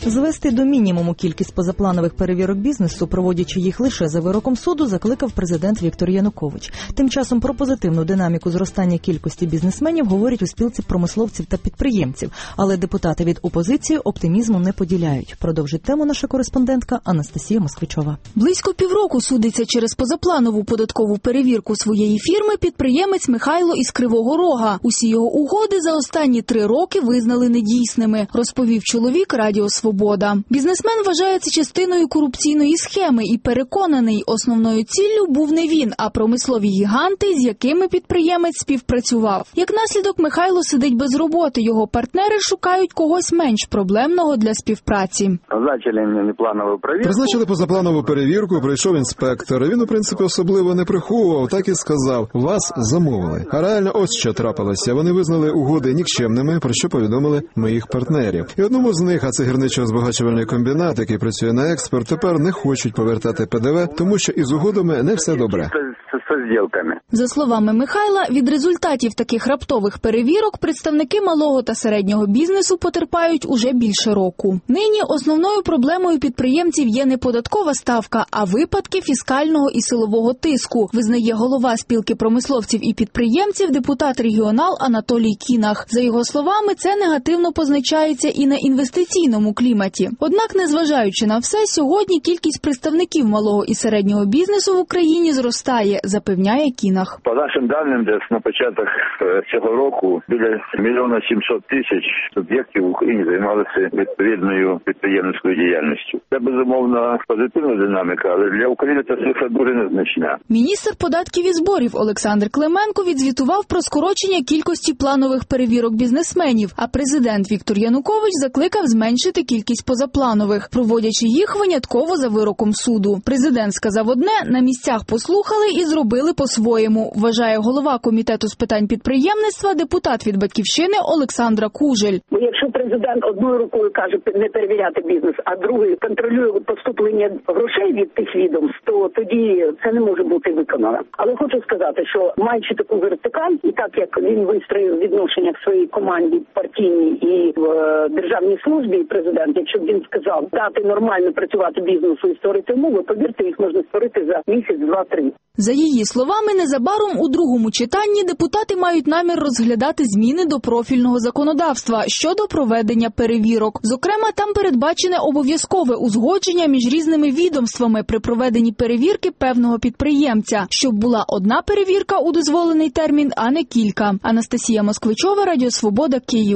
Звести до мінімуму кількість позапланових перевірок бізнесу, проводячи їх лише за вироком суду, закликав президент Віктор Янукович. Тим часом про позитивну динаміку зростання кількості бізнесменів говорять у спілці промисловців та підприємців, але депутати від опозиції оптимізму не поділяють. Продовжить тему наша кореспондентка Анастасія Москвичова. Близько півроку судиться через позапланову податкову перевірку своєї фірми підприємець Михайло із Кривого Рога. Усі його угоди за останні 3 роки визнали недійсними, розповів чоловік Радіо Свобода. Бізнесмен вважає це частиною корупційної схеми і переконаний, основною ціллю був не він, а промислові гіганти, з якими підприємець співпрацював. Як наслідок, Михайло сидить без роботи, його партнери шукають когось менш проблемного для співпраці. Призначили позапланову перевірку, прийшов інспектор. Він, у принципі, особливо не приховував, так і сказав: вас замовили. А реально ось що трапилося. Вони визнали угоди нікчемними, про що повідомили моїх партнерів. І одному з них, а це гірничо-збагачувальний комбінат, який працює на експорт, тепер не хочуть повертати ПДВ, тому що із угодами не все добре. За словами Михайла, від результатів таких раптових перевірок представники малого та середнього бізнесу потерпають уже більше року. Нині основною проблемою підприємців є не податкова ставка, а випадки фіскального і силового тиску, визнає голова спілки промисловців і підприємців, депутат-регіонал Анатолій Кінах. За його словами, це негативно позначається і на інвестиційному кліматі. Однак, незважаючи на все, сьогодні кількість представників малого і середнього бізнесу в Україні зростає, запевняє Кінах. По нашим даним, десь на початок цього року біля 1 700 000 суб'єктів в Україні займалися відповідною підприємницькою діяльністю. Це, безумовно, позитивна динаміка, але для України ця цифра дуже незначна. Міністр податків і зборів Олександр Клименко відзвітував про скорочення кількості планових перевірок бізнесменів, а президент Віктор Янукович закликав зменшити кількість позапланових, проводячи їх винятково за вироком суду. Президент сказав одне, на місцях послухали і зробили по-своєму, вважає голова комітету з питань підприємництва, депутат від «Батьківщини» Олександра Кужель. Якщо президент одною рукою каже не перевіряти бізнес, а другою контролює поступлення грошей від тих відомств, то тоді це не може бути виконано. Але хочу сказати, що маючи таку вертикаль, і так як він вистроїв відношення в своїй команді партійній і в державній службі, президент, якщо б він сказав дати нормально працювати бізнесу і створити умови, повірте, їх можна створити за місяць, 2-3. За її словами, незабаром у другому читанні депутати мають намір розглядати зміни до профільного законодавства щодо проведення перевірок. Зокрема, там передбачене обов'язкове узгодження між різними відомствами при проведенні перевірки певного підприємця, щоб була одна перевірка у дозволений термін, а не кілька. Анастасія Москвичова, Радіо Свобода, Київ.